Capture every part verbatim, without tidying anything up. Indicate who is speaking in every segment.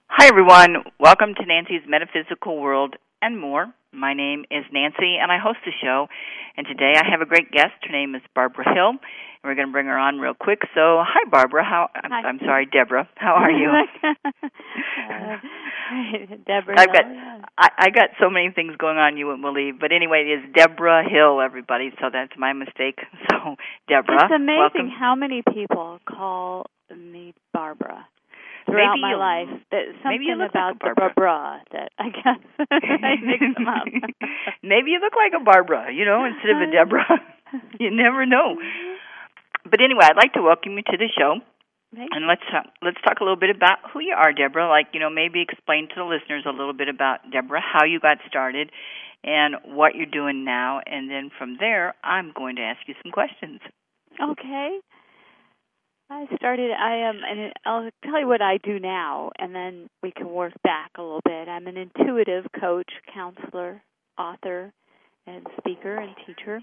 Speaker 1: Hi, everyone. Welcome to Nancy's Metaphysical World and More. My name is Nancy, and I host the show. And today I have a great guest. Her name is Barbara Hill, and we're going to bring her on real quick. So, hi, Barbara. How? I'm,
Speaker 2: hi.
Speaker 1: I'm sorry, Deborah. How are you?
Speaker 2: uh, Deborah
Speaker 1: I've
Speaker 2: Hill.
Speaker 1: got I, I got so many things going on you wouldn't believe. But anyway, it is Deborah Hill, everybody. So that's my mistake. So, Deborah,
Speaker 2: it's amazing
Speaker 1: welcome.
Speaker 2: How many people call me Barbara throughout
Speaker 1: maybe
Speaker 2: my
Speaker 1: you,
Speaker 2: life. That something
Speaker 1: maybe you look
Speaker 2: about
Speaker 1: like a
Speaker 2: the
Speaker 1: Barbara.
Speaker 2: Barbara that I guess I mix them up.
Speaker 1: Maybe you look like a Barbara, you know, instead of a Deborah. You never know. But anyway, I'd like to welcome you to the show.
Speaker 2: Thank
Speaker 1: and let's talk, let's talk a little bit about who you are, Deborah. Like, you know, maybe explain to the listeners a little bit about Deborah, how you got started, and what you're doing now. And then from there, I'm going to ask you some questions.
Speaker 2: Okay. I started, I am, and I'll tell you what I do now, and then we can work back a little bit. I'm an intuitive coach, counselor, author, and speaker and teacher.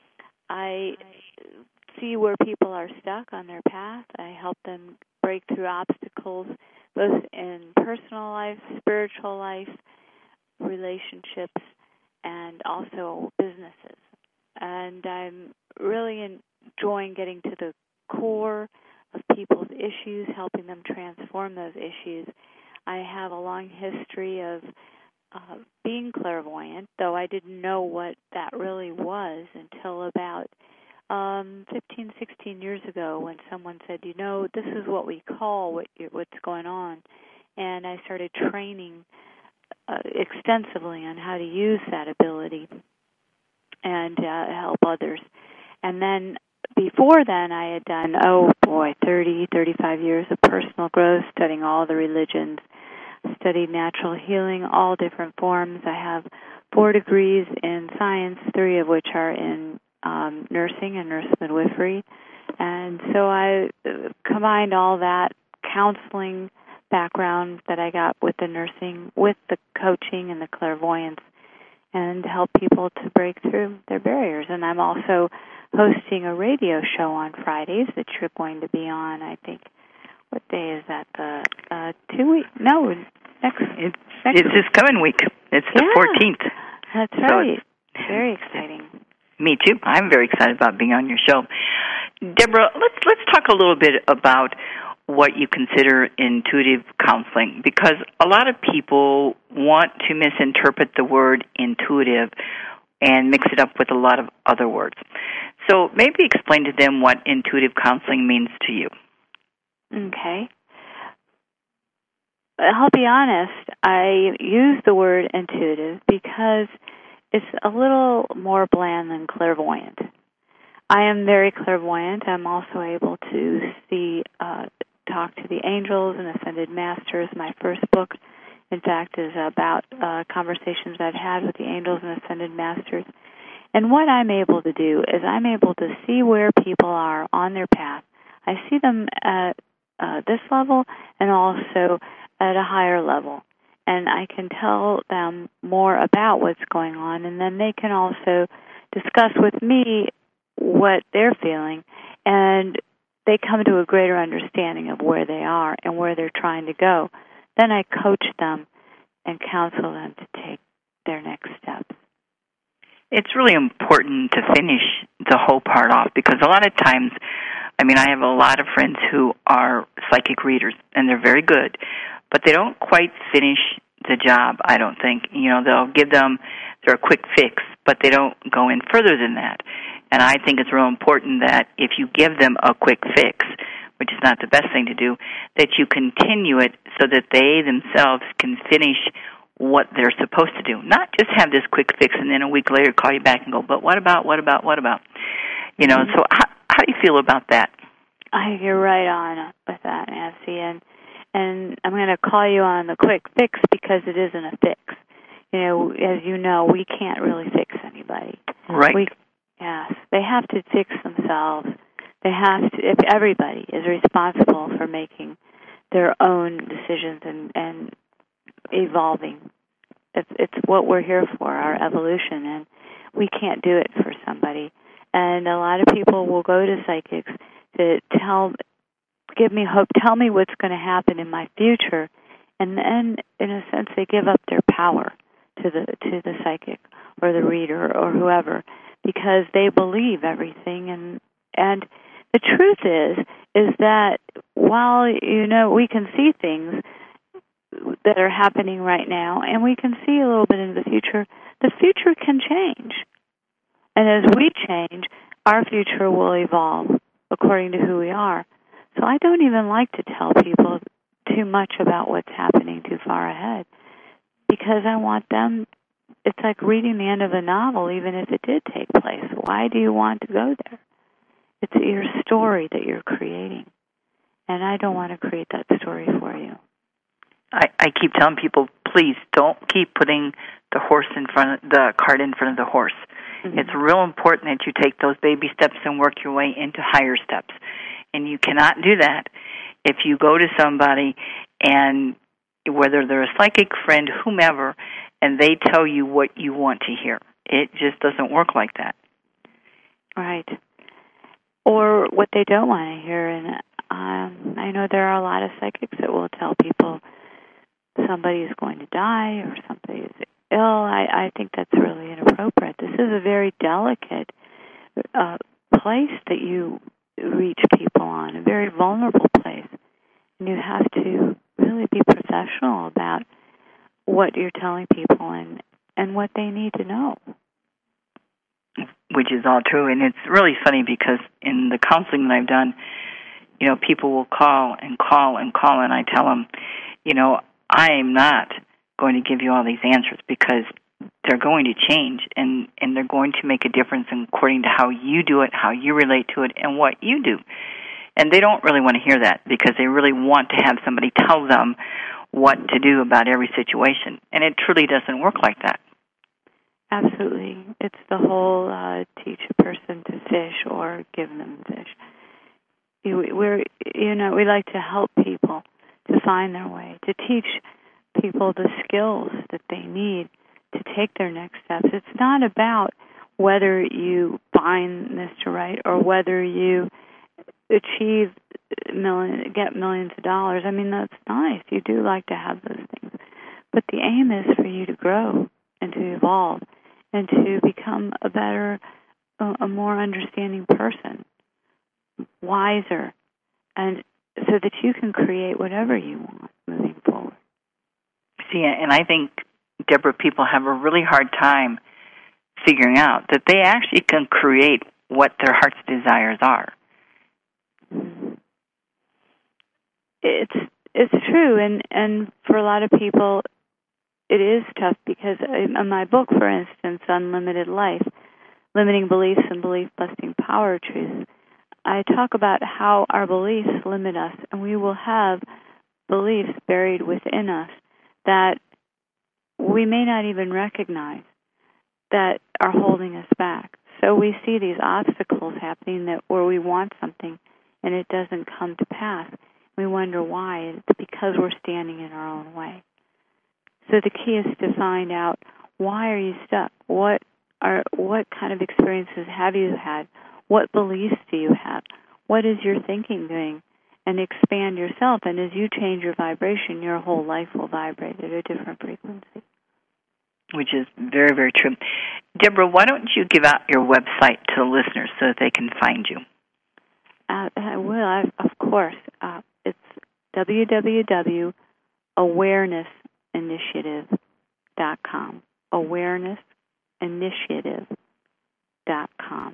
Speaker 2: I see where people are stuck on their path. I help them break through obstacles, both in personal life, spiritual life, relationships, and also businesses. And I'm really enjoying getting to the core of people's issues, helping them transform those issues. I have a long history of uh, being clairvoyant, though I didn't know what that really was until about um, fifteen, sixteen years ago when someone said, you know, this is what we call what you're, what's going on. And I started training uh, extensively on how to use that ability and uh, help others. And then before then, I had done, oh boy, thirty, thirty-five years of personal growth, studying all the religions, studied natural healing, all different forms. I have four degrees in science, three of which are in um, nursing and nurse midwifery. And so I combined all that counseling background that I got with the nursing, with the coaching and the clairvoyance, and help people to break through their barriers. And I'm also hosting a radio show on Fridays that you're going to be on, I think. What day is that? The uh, two week? No, next.
Speaker 1: It's,
Speaker 2: next
Speaker 1: it's this coming week. It's the
Speaker 2: yeah,
Speaker 1: fourteenth.
Speaker 2: That's
Speaker 1: so
Speaker 2: right. Very exciting.
Speaker 1: Me too. I'm very excited about being on your show, Deborah. Let's let's talk a little bit about what you consider intuitive counseling, because a lot of people want to misinterpret the word intuitive and mix it up with a lot of other words. So maybe explain to them what intuitive counseling means to you.
Speaker 2: Okay. I'll be honest, I use the word intuitive because it's a little more bland than clairvoyant. I am very clairvoyant. I'm also able to see, uh, talk to the angels and ascended masters. My first book, in fact, is about uh, conversations I've had with the angels and ascended masters. And what I'm able to do is I'm able to see where people are on their path. I see them at uh, this level and also at a higher level. And I can tell them more about what's going on, and then they can also discuss with me what they're feeling, and they come to a greater understanding of where they are and where they're trying to go. Then I coach them and counsel them to take their next steps.
Speaker 1: It's really important to finish the whole part off, because a lot of times, I mean, I have a lot of friends who are psychic readers, and they're very good, but they don't quite finish the job, I don't think. You know, they'll give them their quick fix, but they don't go in further than that. And I think it's real important that if you give them a quick fix, which is not the best thing to do, that you continue it so that they themselves can finish what they're supposed to do. Not just have this quick fix and then a week later call you back and go, but what about, what about, what about? You know, so how, how do you feel about that?
Speaker 2: I, you're right on with that, Nancy. And, and I'm going to call you on the quick fix because it isn't a fix. You know, as you know, we can't really fix anybody.
Speaker 1: Right.
Speaker 2: We, yes, they have to fix themselves. They have to, if everybody is responsible for making their own decisions and, and evolving. It's, it's what we're here for, our evolution, and we can't do it for somebody. And a lot of people will go to psychics to tell, give me hope, tell me what's going to happen in my future, And then, in a sense, they give up their power to the to the psychic or the reader or whoever, because they believe everything. And and the truth is is that while, you know, we can see things that are happening right now, and we can see a little bit into the future, the future can change. And as we change, our future will evolve according to who we are. So I don't even like to tell people too much about what's happening too far ahead, because I want them, it's like reading the end of a novel, even if it did take place. Why do you want to go there? It's your story that you're creating, and I don't want to create that story for you.
Speaker 1: I, I keep telling people, please don't keep putting the horse in front of the cart in front of the horse. Mm-hmm. It's real important that you take those baby steps and work your way into higher steps. And you cannot do that if you go to somebody, and whether they're a psychic friend, whomever, and they tell you what you want to hear. It just doesn't work like that.
Speaker 2: Right. Or what they don't want to hear. And um, I know there are a lot of psychics that will tell people somebody is going to die or somebody is ill. I, I think that's really inappropriate. This is a very delicate uh, place that you reach people on, a very vulnerable place. And you have to really be professional about what you're telling people and, and what they need to know.
Speaker 1: Which is all true. And it's really funny because in the counseling that I've done, you know, people will call and call and call, and I tell them, you know, I am not going to give you all these answers, because they're going to change, and, and they're going to make a difference according to how you do it, how you relate to it, and what you do. And they don't really want to hear that, because they really want to have somebody tell them what to do about every situation. And it truly doesn't work like that.
Speaker 2: Absolutely. It's the whole uh, teach a person to fish or give them fish. We're, you know, we like to help people to find their way, to teach people the skills that they need to take their next steps. It's not about whether you find Mister Right or whether you achieve million, get millions of dollars. I mean, that's nice. You do like to have those things. But the aim is for you to grow and to evolve and to become a better, a more understanding person, wiser, and so that you can create whatever you want moving forward.
Speaker 1: See, and I think, Deborah, people have a really hard time figuring out that they actually can create what their heart's desires are.
Speaker 2: It's it's true, and, and for a lot of people, it is tough, because in my book, for instance, Unlimited Life, Limiting Beliefs and Belief-Busting Power Truths, I talk about how our beliefs limit us, and we will have beliefs buried within us that we may not even recognize that are holding us back. So we see these obstacles happening that where we want something and it doesn't come to pass. We wonder why. It's because we're standing in our own way. So the key is to find out, why are you stuck? What are what kind of experiences have you had? What beliefs do you have? What is your thinking doing? And expand yourself. And as you change your vibration, your whole life will vibrate at a different frequency.
Speaker 1: Which is very, very true. Deborah, why don't you give out your website to the listeners so that they can find you?
Speaker 2: Uh, I will, I, of course. Uh, it's w w w dot awareness initiative dot com. awareness initiative dot com.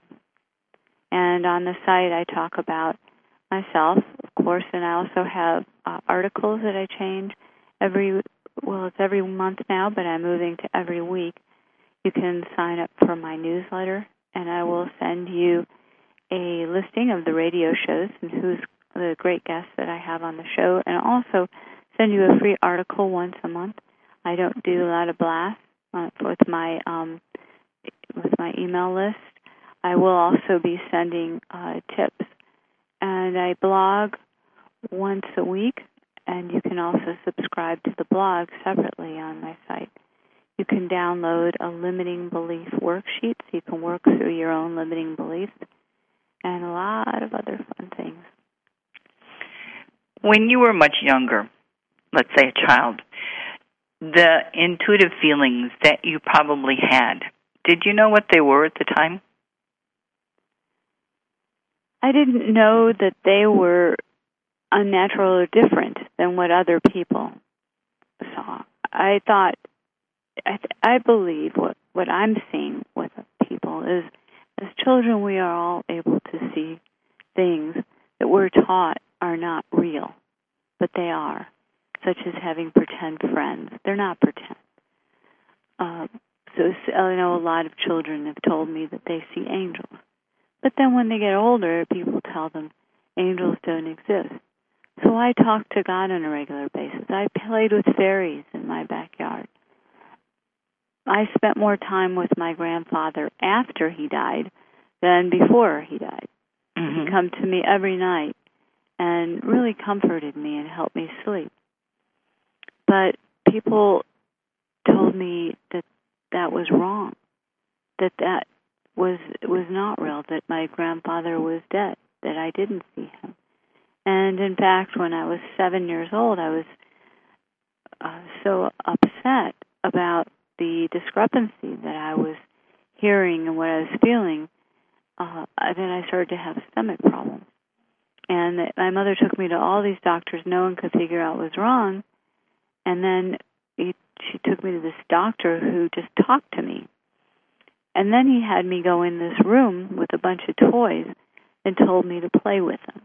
Speaker 2: And on the site, I talk about myself, of course, and I also have uh, articles that I change every, well, it's every month now, but I'm moving to every week. You can sign up for my newsletter, and I will send you a listing of the radio shows and who's the great guests that I have on the show, and also send you a free article once a month. I don't do a lot of blasts uh, with my um, with my email list. I will also be sending uh, tips, and I blog once a week, and you can also subscribe to the blog separately on my site. You can download a limiting belief worksheet so you can work through your own limiting beliefs, and a lot of other fun things.
Speaker 1: When you were much younger, let's say a child, the intuitive feelings that you probably had, did you know what they were at the time?
Speaker 2: I didn't know that they were unnatural or different than what other people saw. I thought, I, th- I believe what, what I'm seeing with people is, as children, we are all able to see things that we're taught are not real, but they are, such as having pretend friends. They're not pretend. Uh, so I know a lot of children have told me that they see angels. But then when they get older, people tell them angels don't exist. So I talk to God on a regular basis. I played with fairies in my backyard. I spent more time with my grandfather after he died than before he died. Mm-hmm. He'd come to me every night and really comforted me and helped me sleep. But people told me that that was wrong, that that was was not real, that my grandfather was dead, that I didn't see him. And in fact, when I was seven years old, I was uh, so upset about the discrepancy that I was hearing and what I was feeling uh, that I started to have stomach problems. And that my mother took me to all these doctors. No one could figure out what was wrong. And then he, she took me to this doctor who just talked to me. And then he had me go in this room with a bunch of toys and told me to play with them.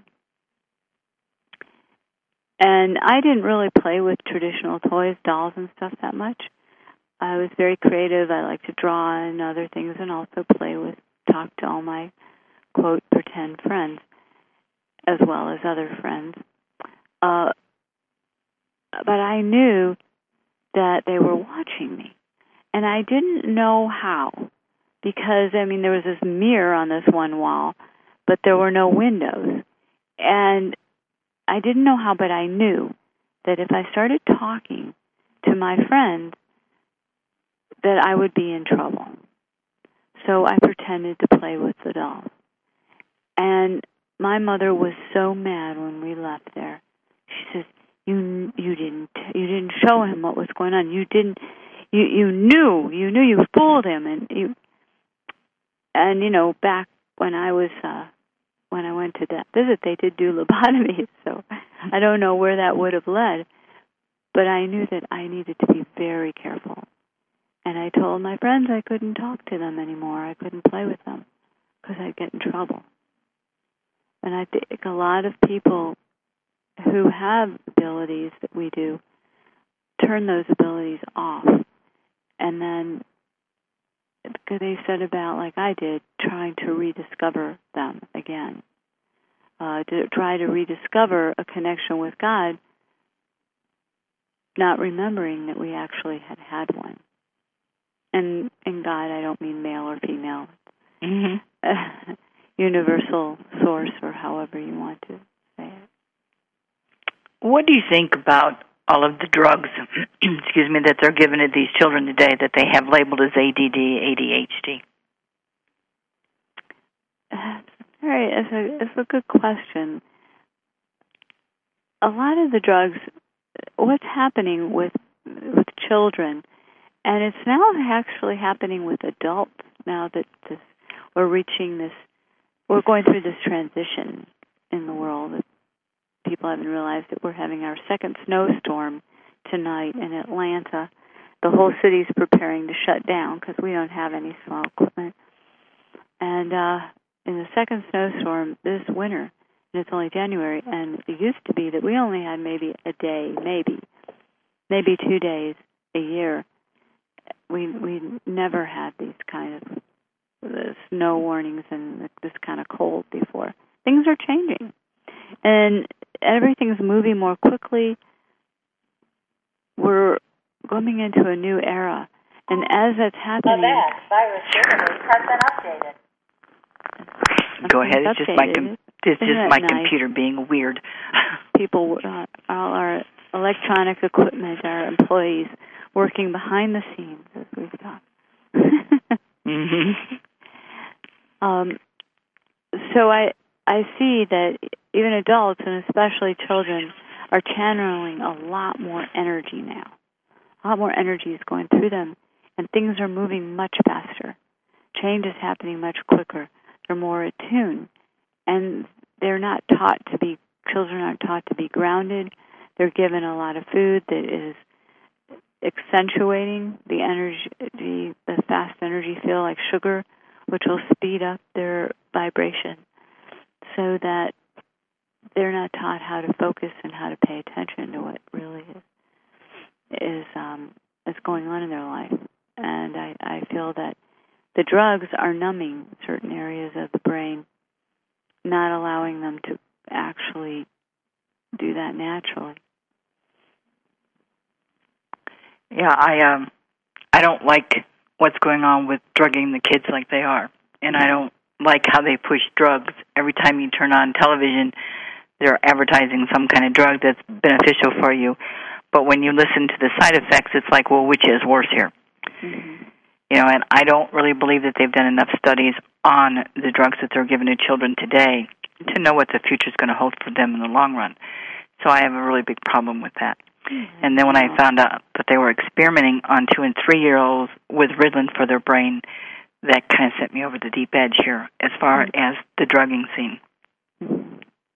Speaker 2: And I didn't really play with traditional toys, dolls and stuff that much. I was very creative. I like to draw and other things and also play with, talk to all my, quote, pretend friends, as well as other friends. Uh, but I knew that they were watching me. And I didn't know how. Because, I mean, there was this mirror on this one wall, but there were no windows. And I didn't know how, but I knew that if I started talking to my friends, that I would be in trouble. So I pretended to play with the dolls. And my mother was so mad when we left there. She says, "You you didn't you didn't show him what was going on. You didn't you you knew you knew you fooled him." And you and you know back when I was uh, when I went to that visit, they did do lobotomies. So I don't know where that would have led, but I knew that I needed to be very careful. And I told my friends I couldn't talk to them anymore. I couldn't play with them because I'd get in trouble. And I think a lot of people who have abilities that we do turn those abilities off. And then they set about, like I did, trying to rediscover them again. Uh, to try to rediscover a connection with God, not remembering that we actually had had one. And in God, I don't mean male or female. Mm-hmm. Universal source, or however you want to say it.
Speaker 1: What do you think about all of the drugs, excuse me, that they're given to these children today that they have labeled as A D D, A D H D?
Speaker 2: All right, it's a, it's a good question. A lot of the drugs, what's happening with with children, and it's now actually happening with adults now that this, we're reaching this, we're going through this transition in the world. People haven't realized that we're having our second snowstorm tonight in Atlanta. The whole city's preparing to shut down because we don't have any snow equipment. And uh, in the second snowstorm this winter, and it's only January, and it used to be that we only had maybe a day, maybe, maybe two days a year. We we never had these kind of the snow warnings and this kind of cold before. Things are changing, and everything's moving more quickly. We're coming into a new era, and as that's happening,
Speaker 3: Event, virus database has been updated.
Speaker 1: Go ahead. It's just my com- it's
Speaker 2: Isn't
Speaker 1: just my
Speaker 2: nice?
Speaker 1: Computer being weird.
Speaker 2: People, uh, all our electronic equipment, our employees working behind the scenes as we've talked.
Speaker 1: mm-hmm.
Speaker 2: um, so I I see that even adults and especially children are channeling a lot more energy now. A lot more energy is going through them, and things are moving much faster. Change is happening much quicker. They're more attuned, and they're not taught to be, children aren't taught to be grounded. They're given a lot of food that is accentuating the energy, the, the fast energy feel, like sugar, which will speed up their vibration, so that they're not taught how to focus and how to pay attention to what really is is um, is going on in their life. And I, I feel that the drugs are numbing certain areas of the brain, not allowing them to actually do that naturally.
Speaker 1: Yeah, I um, I don't like what's going on with drugging the kids like they are, and I don't like how they push drugs. Every time you turn on television, they're advertising some kind of drug that's beneficial for you. But when you listen to the side effects, it's like, well, which is worse here? Mm-hmm. You know, and I don't really believe that they've done enough studies on the drugs that they're giving to children today to know what the future is going to hold for them in the long run. So I have a really big problem with that. Mm-hmm. And then when I found out that they were experimenting on two- and three-year-olds with Ritalin for their brain, that kind of sent me over the deep edge here as far mm-hmm. as the drugging scene.
Speaker 2: Mm-hmm.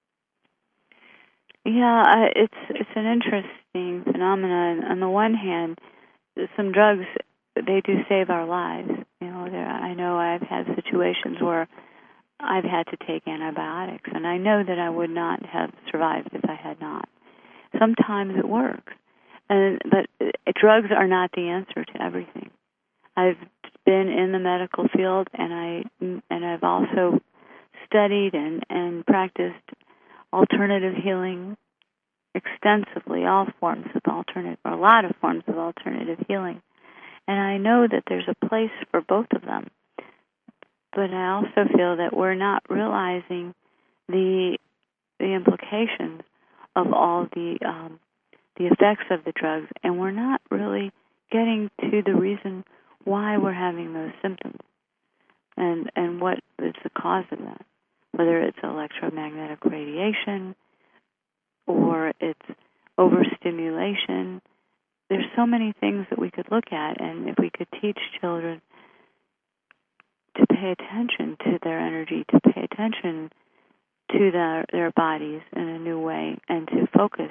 Speaker 2: Yeah, uh, it's it's an interesting phenomenon. On the one hand, some drugs, they do save our lives. You know, I know I've had situations where I've had to take antibiotics, and I know that I would not have survived if I had not. Sometimes it works, and but drugs are not the answer to everything. I've been in the medical field, and I and I've also studied and, and practiced alternative healing extensively, all forms of alternative, or a lot of forms of alternative healing. And I know that there's a place for both of them. But I also feel that we're not realizing the the implications of all the um, the effects of the drugs, and we're not really getting to the reason why we're having those symptoms, and and what is the cause of that. Whether it's electromagnetic radiation or it's overstimulation. There's so many things that we could look at, and if we could teach children to pay attention to their energy, to pay attention to their, their bodies in a new way, and to focus,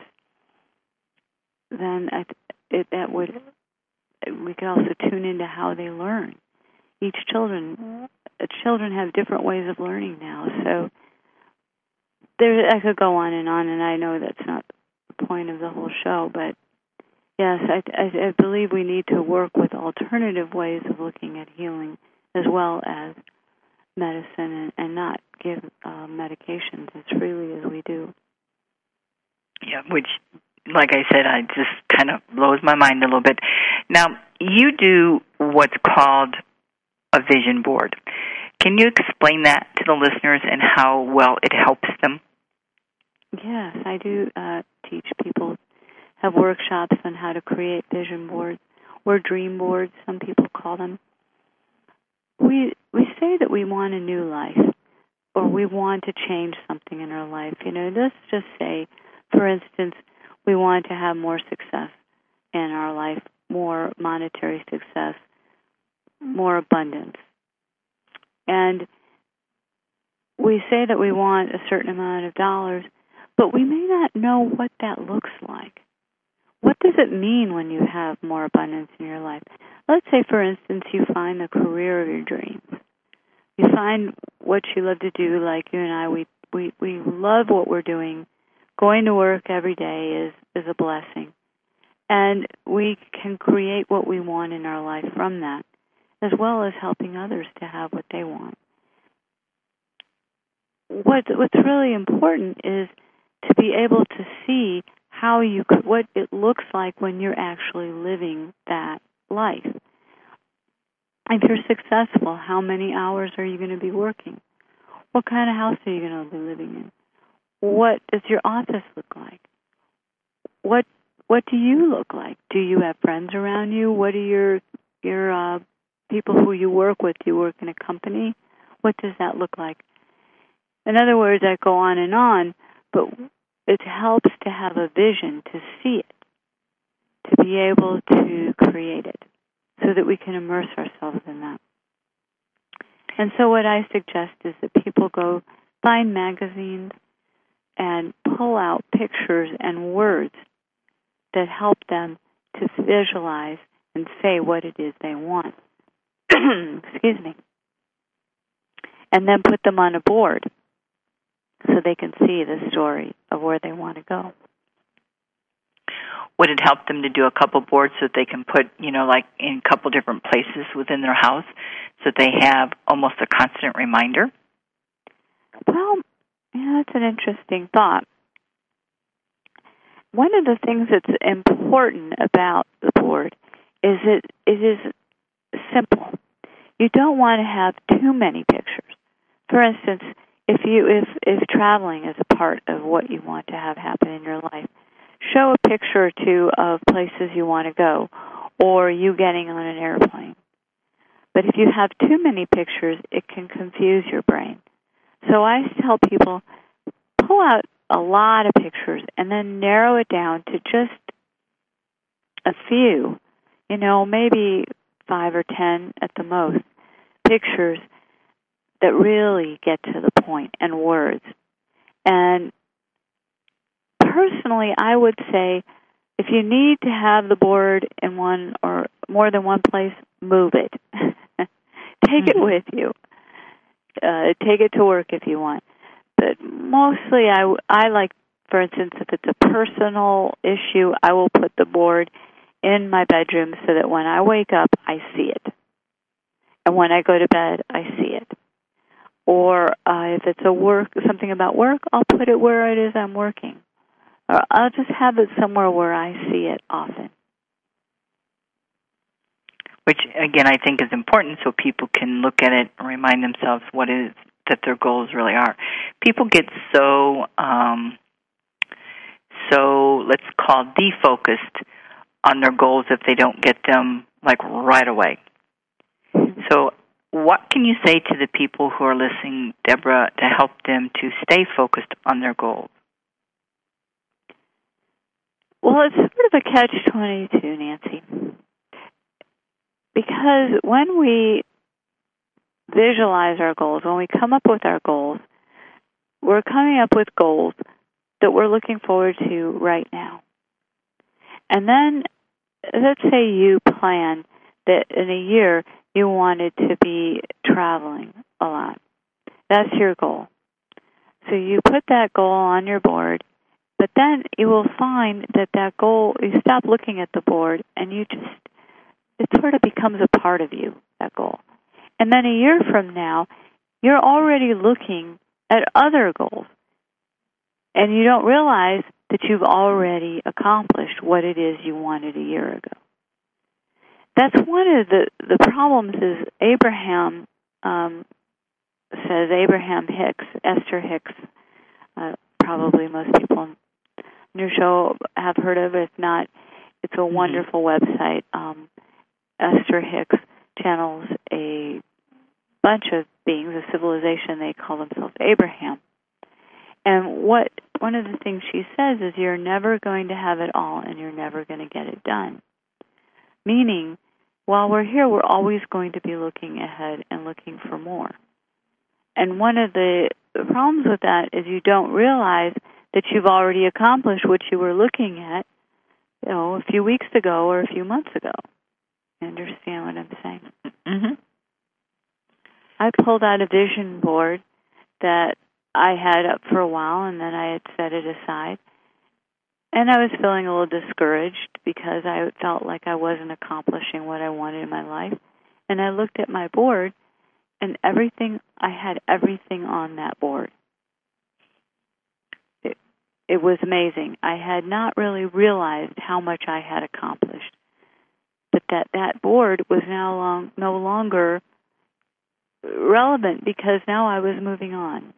Speaker 2: then I, it, that would we could also tune into how they learn. Each children, children have different ways of learning now, so there I could go on and on, and I know that's not the point of the whole show, but yes, I, I, I believe we need to work with alternative ways of looking at healing as well as medicine, and, and not give uh, medications as freely as we do.
Speaker 1: Yeah, which, like I said, I just kind of blows my mind a little bit. Now, you do what's called a vision board. Can you explain that to the listeners and how well it helps them?
Speaker 2: Yes, I do uh, teach people, have workshops on how to create vision boards, or dream boards, some people call them. We we say that we want a new life, or we want to change something in our life. You know, let's just say, for instance, we want to have more success in our life, more monetary success, more abundance. And we say that we want a certain amount of dollars, but we may not know what that looks like. What does it mean when you have more abundance in your life? Let's say, for instance, you find the career of your dreams. You find what you love to do, like you and I, we, we, we love what we're doing. Going to work every day is, is a blessing. And we can create what we want in our life from that, as well as helping others to have what they want. What, what's really important is to be able to see how you could, what it looks like when you're actually living that life. If you're successful, how many hours are you going to be working? What kind of house are you going to be living in? What does your office look like? What What do you look like? Do you have friends around you? What are your your uh, people who you work with? Do you work in a company? What does that look like? In other words, I go on and on, but it helps to have a vision, to see it, to be able to create it, so that we can immerse ourselves in that. And so what I suggest is that people go find magazines and pull out pictures and words that help them to visualize and say what it is they want. Excuse me. And then put them on a board so they can see the story of where they want to go.
Speaker 1: Would it help them to do a couple boards so that they can put, you know, like in a couple different places within their house so that they have almost a constant reminder?
Speaker 2: Well, yeah, that's an interesting thought. One of the things that's important about the board is that it is simple. You don't want to have too many pictures. For instance, if you if if traveling is a part of what you want to have happen in your life, show a picture or two of places you want to go, or you getting on an airplane. But if you have too many pictures, it can confuse your brain. So I tell people, pull out a lot of pictures and then narrow it down to just a few, you know, maybe five or ten at the most, pictures that really get to the point and words. And personally, I would say if you need to have the board in one or more than one place, move it. Take it with you. Uh, take it to work if you want. But mostly I, I like, for instance, if it's a personal issue, I will put the board in my bedroom so that when I wake up, I see it. And when I go to bed, I see it. Or uh, if it's a work, something about work, I'll put it where it is I'm working. Or I'll just have it somewhere where I see it often.
Speaker 1: Which, again, I think is important so people can look at it and remind themselves what it is that their goals really are. People get so, um, so let's call defocused on their goals if they don't get them, like, right away. So what can you say to the people who are listening, Deborah, to help them to stay focused on their goals?
Speaker 2: Well, it's sort of a catch twenty-two, Nancy. Because when we visualize our goals, when we come up with our goals, we're coming up with goals that we're looking forward to right now. And then, let's say you plan that in a year you wanted to be traveling a lot. That's your goal. So you put that goal on your board, but then you will find that that goal, you stop looking at the board and you just, it sort of becomes a part of you, that goal. And then a year from now, you're already looking at other goals. And you don't realize that you've already accomplished what it is you wanted a year ago. That's one of the, the problems is Abraham um, says, Abraham Hicks, Esther Hicks, uh, probably most people on your show have heard of it. If not, it's a mm-hmm. wonderful website. Um, Esther Hicks channels a bunch of beings, a civilization, they call themselves Abraham. And what one of the things she says is you're never going to have it all and you're never going to get it done. Meaning, while we're here, we're always going to be looking ahead and looking for more. And one of the problems with that is you don't realize that you've already accomplished what you were looking at, you know, a few weeks ago or a few months ago. You understand what I'm saying?
Speaker 1: Mm-hmm.
Speaker 2: I pulled out a vision board that I had up for a while, and then I had set it aside. And I was feeling a little discouraged because I felt like I wasn't accomplishing what I wanted in my life. And I looked at my board, and everything, I had everything on that board. It, it was amazing. I had not really realized how much I had accomplished. But that, that board was now long, no longer relevant because now I was moving on.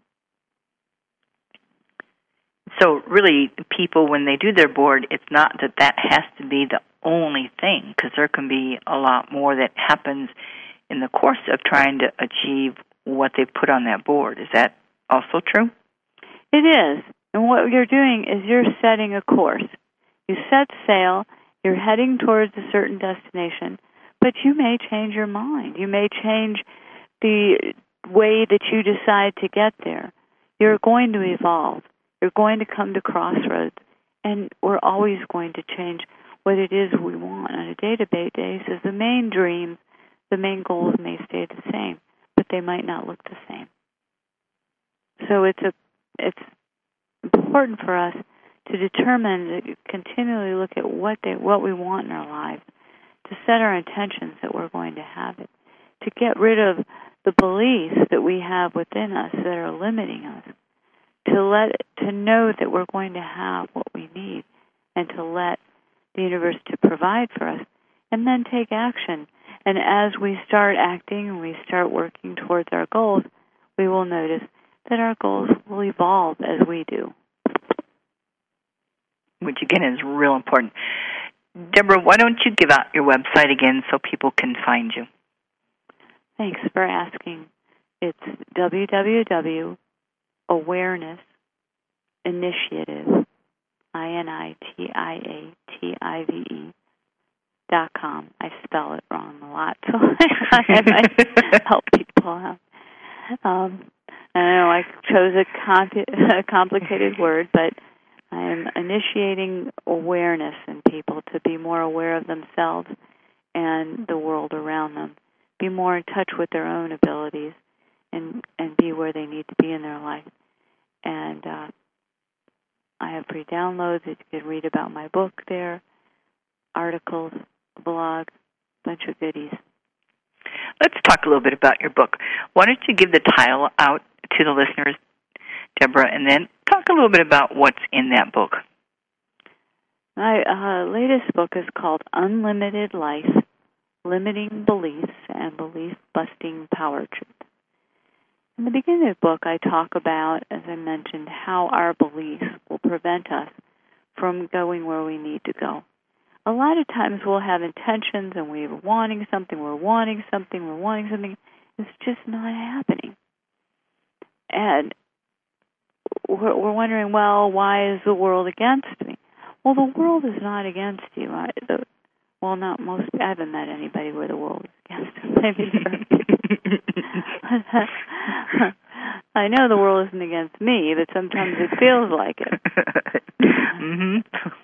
Speaker 1: So really, people, when they do their board, it's not that that has to be the only thing, because there can be a lot more that happens in the course of trying to achieve what they put on that board. Is that also true?
Speaker 2: It is. And what you're doing is you're setting a course. You set sail, you're heading towards a certain destination, but you may change your mind. You may change the way that you decide to get there. You're going to evolve. You're going to come to crossroads, and we're always going to change what it is we want on a day-to-day basis. The main dreams, the main goals may stay the same, but they might not look the same. So it's a it's important for us to determine, to continually look at what they, what we want in our lives, to set our intentions that we're going to have it, to get rid of the beliefs that we have within us that are limiting us, to let to know that we're going to have what we need, and to let the universe to provide for us, and then take action. And as we start acting and we start working towards our goals, we will notice that our goals will evolve as we do.
Speaker 1: Which, again, is real important. Deborah, why don't you give out your website again so people can find you?
Speaker 2: Thanks for asking. It's w w w dot awareness initiative, I N I T I A T I V E, dot com. I spell it wrong a lot, so I might help people out. Um, I know I chose a, comp- a complicated word, but I am initiating awareness in people to be more aware of themselves and the world around them, be more in touch with their own abilities, and, and be where they need to be in their life. And uh, I have free downloads. You can read about my book there, articles, blog, bunch of goodies.
Speaker 1: Let's talk a little bit about your book. Why don't you give the title out to the listeners, Deborah, and then talk a little bit about what's in that book.
Speaker 2: My uh, latest book is called Unlimited Life, Limiting Beliefs and Belief-Busting Power Trip. In the beginning of the book, I talk about, as I mentioned, how our beliefs will prevent us from going where we need to go. A lot of times we'll have intentions and we're wanting something, we're wanting something, we're wanting something. It's just not happening. And we're, we're wondering, well, why is the world against me? Well, the world is not against you. I, the, well, not most. I haven't met anybody where the world is against them. Maybe I know the world isn't against me, but sometimes it feels like it.
Speaker 1: Mm-hmm.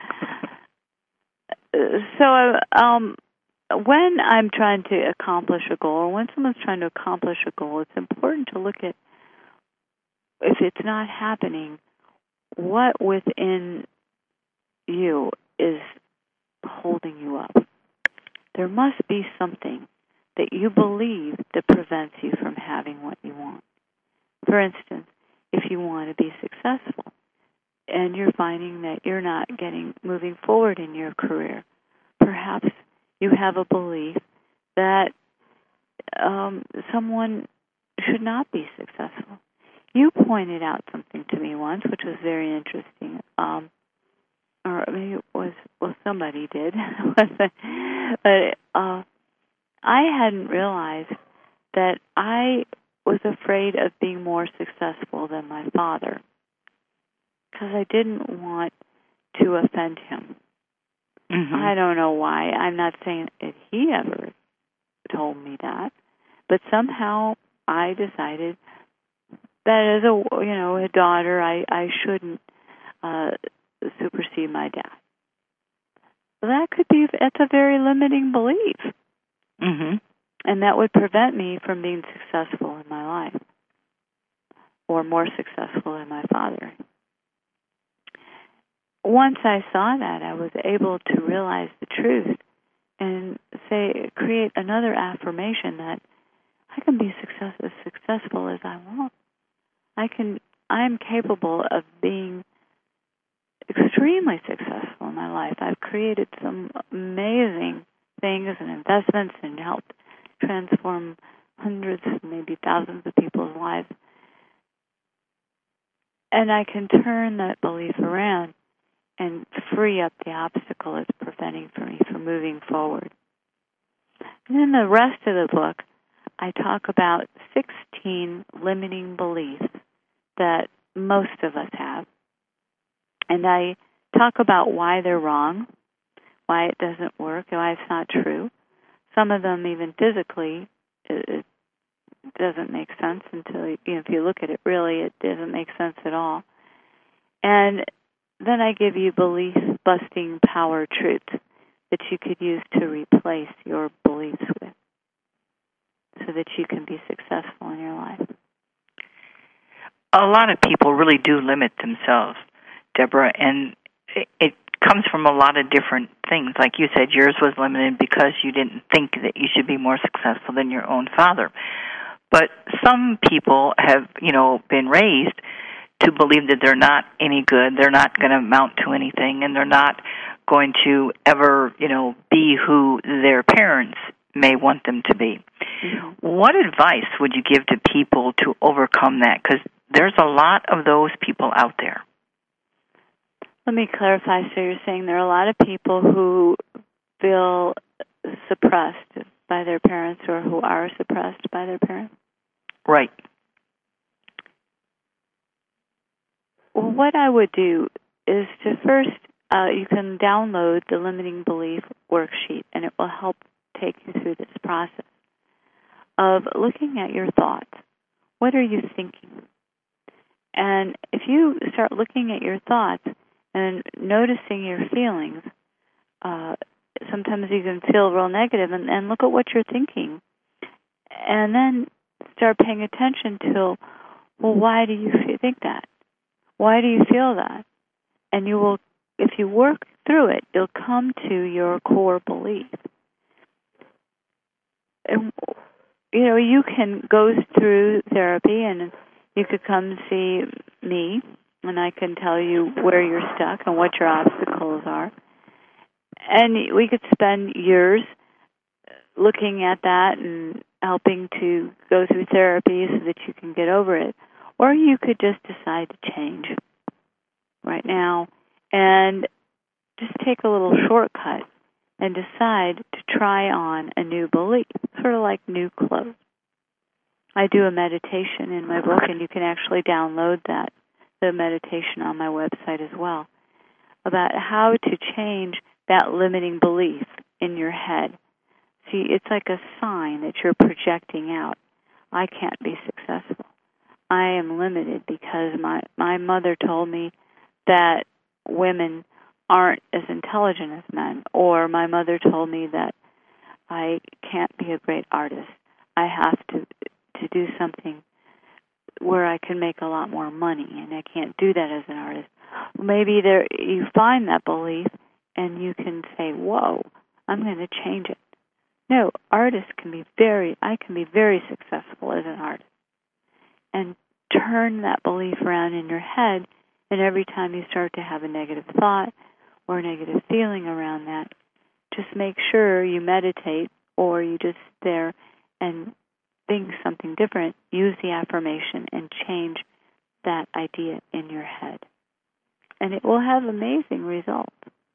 Speaker 2: So, um, when I'm trying to accomplish a goal, or when someone's trying to accomplish a goal, it's important to look at, if it's not happening, what within you is holding you up. There must be something that you believe that prevents you from having what you want. For instance, if you want to be successful and you're finding that you're not getting moving forward in your career, perhaps you have a belief that um, someone should not be successful. You pointed out something to me once, which was very interesting. Um, or maybe it was, well, somebody did. But uh, I hadn't realized that I was afraid of being more successful than my father because I didn't want to offend him. Mm-hmm. I don't know why. I'm not saying that he ever told me that, but somehow I decided that as a you know a daughter, I I shouldn't uh, supersede my dad. Well, that could be that's a very limiting belief, mm-hmm. and that would prevent me from being successful in my life, or more successful than my father. Once I saw that, I was able to realize the truth and say, create another affirmation that I can be success, as successful as I want. I can. I'm capable of being extremely successful in my life. I've created some amazing things and investments and helped transform hundreds, maybe thousands of people's lives. And I can turn that belief around and free up the obstacle that's preventing for me from moving forward. And in the rest of the book, I talk about sixteen limiting beliefs that most of us have, And I talk about why they're wrong, why it doesn't work, why it's not true. Some of them, even physically, it doesn't make sense until, you know, if you look at it, really, it doesn't make sense at all. And then I give you belief-busting power truths that you could use to replace your beliefs with so that you can be successful in your life.
Speaker 1: A lot of people really do limit themselves, Deborah, and it comes from a lot of different things. Like you said, yours was limited because you didn't think that you should be more successful than your own father. But some people have, you know, been raised to believe that they're not any good, they're not going to amount to anything, and they're not going to ever, you know, be who their parents may want them to be. Mm-hmm. What advice would you give to people to overcome that? Because there's a lot of those people out there.
Speaker 2: Let me clarify. So you're saying there are a lot of people who feel suppressed by their parents or who are suppressed by their parents?
Speaker 1: Right.
Speaker 2: Well, what I would do is to first, uh, you can download the limiting belief worksheet, and it will help take you through this process of looking at your thoughts. What are you thinking? And if you start looking at your thoughts and noticing your feelings, uh, sometimes you can feel real negative, and, and look at what you're thinking. And then start paying attention to, well, why do you think that? Why do you feel that? And you will, if you work through it, you'll come to your core belief. And, you know, you can go through therapy, and you could come see me, and I can tell you where you're stuck and what your obstacles are. And we could spend years looking at that and helping to go through therapy so that you can get over it. Or you could just decide to change right now and just take a little shortcut and decide to try on a new belief, sort of like new clothes. I do a meditation in my book, and you can actually download that, the meditation on my website as well, about how to change that limiting belief in your head. See, it's like a sign that you're projecting out. I can't be successful. I am limited because my, my mother told me that women aren't as intelligent as men, or my mother told me that I can't be a great artist. I have to to do something where I can make a lot more money, and I can't do that as an artist. Maybe there you find that belief, and you can say, whoa, I'm going to change it. No, artists can be very, I can be very successful as an artist. And turn that belief around in your head, and every time you start to have a negative thought or a negative feeling around that, just make sure you meditate, or you just sit there and think something different, use the affirmation, and change that idea in your head. And it will have amazing results.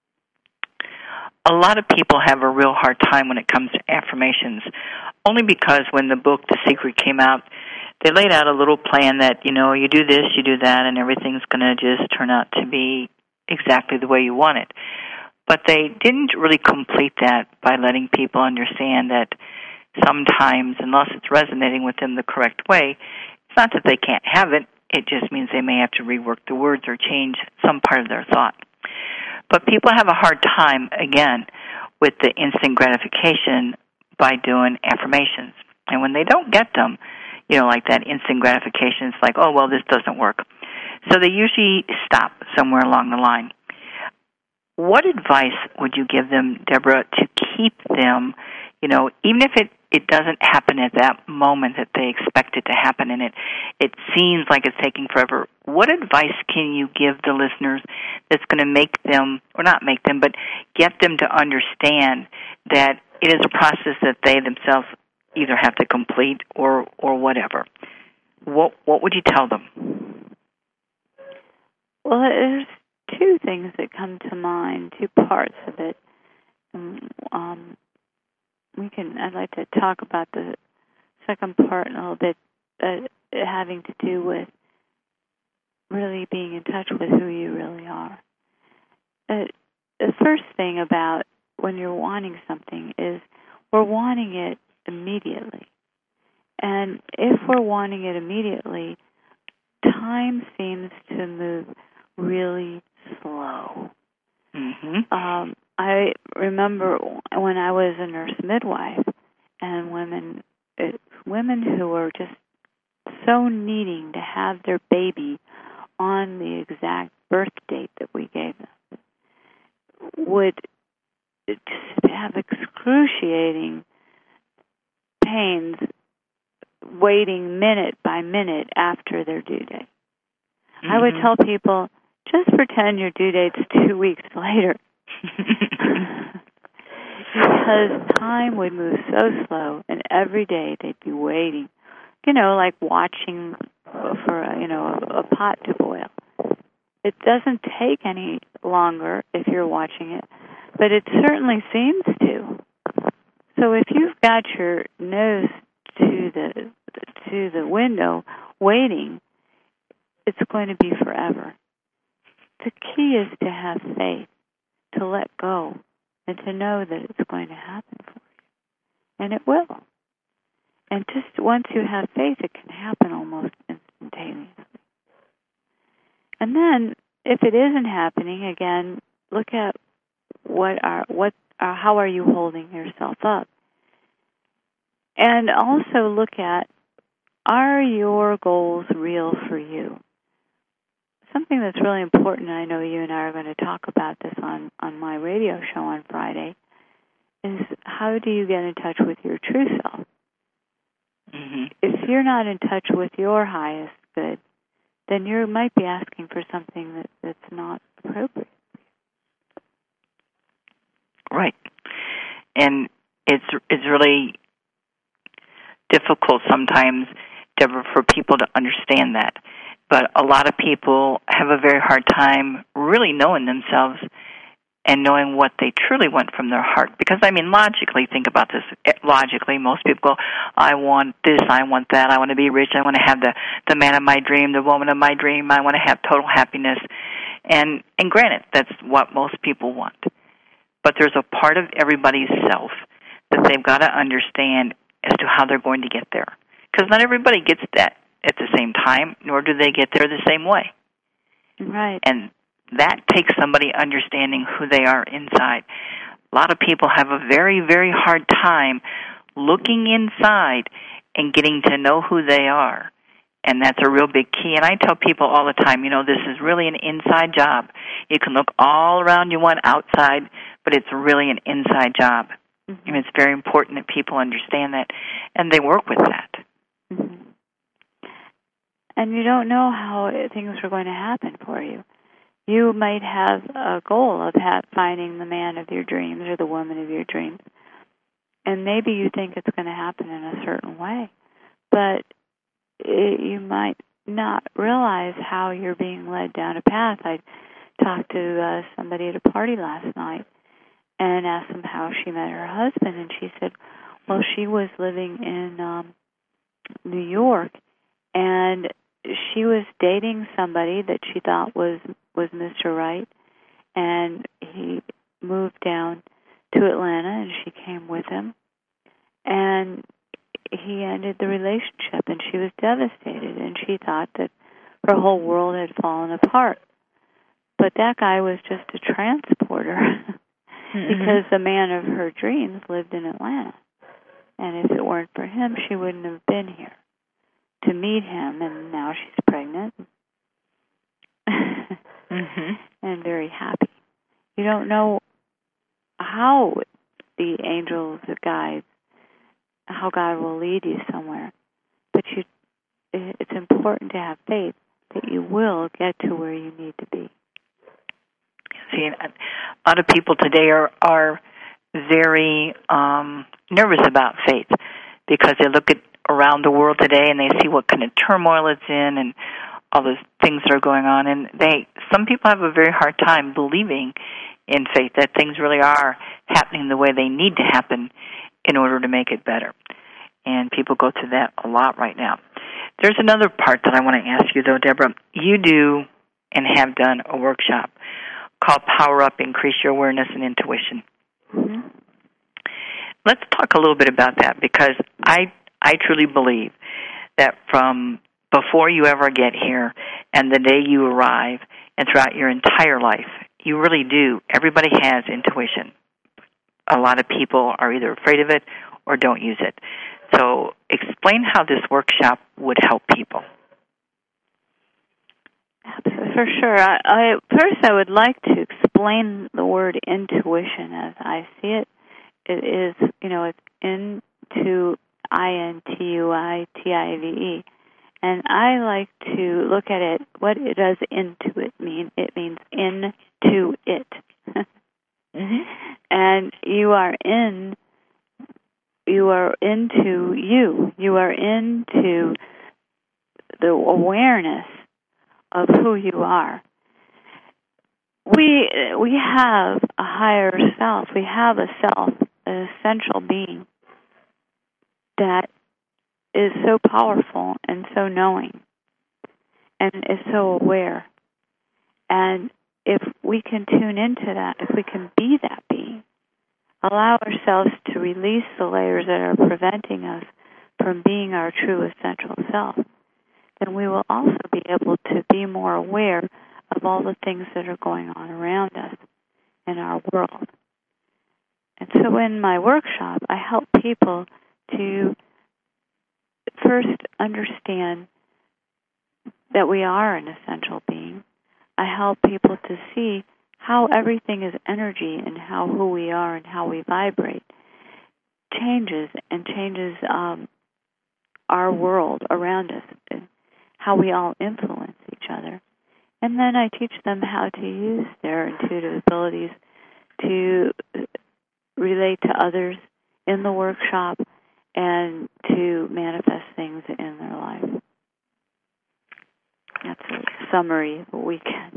Speaker 1: A lot of people have a real hard time when it comes to affirmations, only because when the book The Secret came out, they laid out a little plan that, you know, you do this, you do that, and everything's going to just turn out to be exactly the way you want it. But they didn't really complete that by letting people understand that sometimes, unless it's resonating with them the correct way, it's not that they can't have it, it just means they may have to rework the words or change some part of their thought. But people have a hard time, again, with the instant gratification by doing affirmations. And when they don't get them, you know, like that instant gratification, it's like, oh, well, this doesn't work. So they usually stop somewhere along the line. What advice would you give them, Deborah, to keep them, you know, even if it, it doesn't happen at that moment that they expect it to happen, and it, it seems like it's taking forever, what advice can you give the listeners that's going to make them, or not make them, but get them to understand that it is a process that they themselves either have to complete or, or whatever? What, what would you tell them?
Speaker 2: Well, there's two things that come to mind, two parts of it. Um, we can. I'd like to talk about the second part a little bit, uh, having to do with really being in touch with who you really are. Uh, the first thing about when you're wanting something is we're wanting it immediately. And if we're wanting it immediately, time seems to move really slow.
Speaker 1: Mm-hmm.
Speaker 2: Um, I remember when I was a nurse midwife, and women, it, women who were just so needing to have their baby on the exact birth date that we gave them would just have excruciating pains waiting minute by minute after their due date. Mm-hmm. I would tell people, just pretend your due date's two weeks later. Because time would move so slow, and every day they'd be waiting. You know, like watching for, a, you know, a, a pot to boil. It doesn't take any longer if you're watching it, but it certainly seems to. So if you've got your nose to the to the window waiting, it's going to be forever. The key is to have faith, to let go, and to know that it's going to happen for you. And it will. And just once you have faith, it can happen almost instantaneously. And then, if it isn't happening, again, look at what are what are, how are you holding yourself up, and also look at, are your goals real for you? Something that's really important, and I know you and I are going to talk about this on, on my radio show on Friday, is how do you get in touch with your true self?
Speaker 1: Mm-hmm.
Speaker 2: If you're not in touch with your highest good, then you might be asking for something that, that's not appropriate.
Speaker 1: Right. And it's it's really difficult sometimes, Deborah, for people to understand that. But a lot of people have a very hard time really knowing themselves and knowing what they truly want from their heart. Because, I mean, logically, think about this. Logically, most people go, I want this, I want that, I want to be rich, I want to have the, the man of my dream, the woman of my dream, I want to have total happiness. And, and granted, that's what most people want. But there's a part of everybody's self that they've got to understand as to how they're going to get there. Because not everybody gets that at the same time, nor do they get there the same way.
Speaker 2: Right.
Speaker 1: And that takes somebody understanding who they are inside. A lot of people have a very, very hard time looking inside and getting to know who they are. And that's a real big key. And I tell people all the time, you know, this is really an inside job. You can look all around you want outside, but it's really an inside job. Mm-hmm. And it's very important that people understand that, and they work with that.
Speaker 2: Mm-hmm. And you don't know how things are going to happen for you. You might have a goal of ha- finding the man of your dreams or the woman of your dreams, and maybe you think it's going to happen in a certain way, but it, you might not realize how you're being led down a path. I talked to uh, somebody at a party last night and asked them how she met her husband, and she said, well, she was living in um, New York, and she was dating somebody that she thought was was Mister Right, and he moved down to Atlanta, and she came with him, and he ended the relationship, and she was devastated, and she thought that her whole world had fallen apart. But that guy was just a transporter, mm-hmm. because the man of her dreams lived in Atlanta, and if it weren't for him, she wouldn't have been here to meet him, and now she's pregnant. Mm-hmm. And very happy. You don't know how the angels, the guides, how God will lead you somewhere, but you, it's important to have faith that you will get to where you need to be.
Speaker 1: See, a lot of people today are are very um, nervous about faith because they look at around the world today and they see what kind of turmoil it's in and all the things that are going on, and they some people have a very hard time believing in faith that things really are happening the way they need to happen in order to make it better. And people go through that a lot right now. There's another part that I want to ask you, though, Deborah. You do and have done a workshop called Power Up, Increase Your Awareness and Intuition.
Speaker 2: Mm-hmm.
Speaker 1: Let's talk a little bit about that, because I I truly believe that from before you ever get here and the day you arrive and throughout your entire life, you really do. Everybody has intuition. A lot of people are either afraid of it or don't use it. So explain how this workshop would help people.
Speaker 2: For sure. I, I, first, I would like to explain the word intuition as I see it. It is, you know, it's into I N T U I T I V E. And I like to look at it, what it does intuit mean. It means into it. Mm-hmm. And you are in, you are into you. You are into the awareness of who you are. We we have a higher self. We have a self, an essential being that is so powerful and so knowing and is so aware. And if we can tune into that, if we can be that being, allow ourselves to release the layers that are preventing us from being our true essential self, then we will also be able to be more aware of all the things that are going on around us in our world. And so in my workshop, I help people to first understand that we are an essential being. I help people to see how everything is energy and how who we are and how we vibrate changes and changes um, our world around us and how we all influence each other. And then I teach them how to use their intuitive abilities to relate to others in the workshop and to manifest things in their life. That's a summary of a weekend.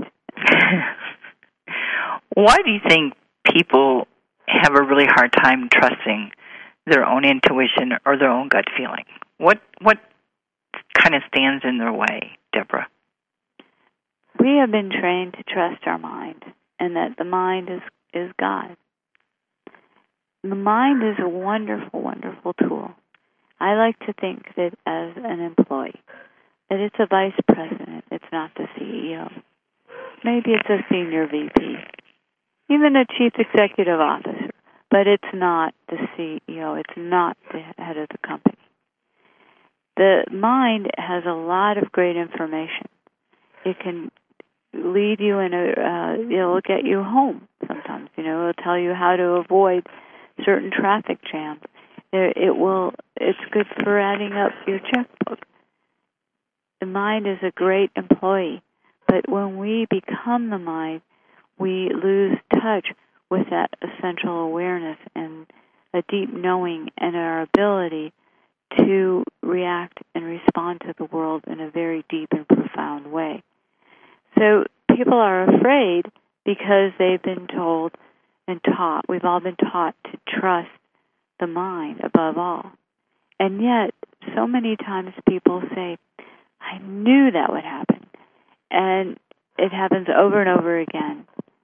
Speaker 1: Why do you think people have a really hard time trusting their own intuition or their own gut feeling? What what kind of stands in their way, Deborah?
Speaker 2: We have been trained to trust our mind, and that the mind is, is God. The mind is a wonderful, wonderful tool. I like to think of it as an employee, that it's a vice president, it's not the C E O. Maybe it's a senior V P, even a chief executive officer, but it's not the C E O, it's not the head of the company. The mind has a lot of great information. It can lead you in a, uh, it'll get you home sometimes, you know, it'll tell you how to avoid certain traffic jams. It, it will, it's good for adding up your checkbook. The mind is a great employee, but when we become the mind, we lose touch with that essential awareness and a deep knowing and our ability to react and respond to the world in a very deep and profound way. So people are afraid because they've been told and taught, we've all been taught to trust the mind above all. And yet, so many times people say, I knew that would happen. And it happens over and over again.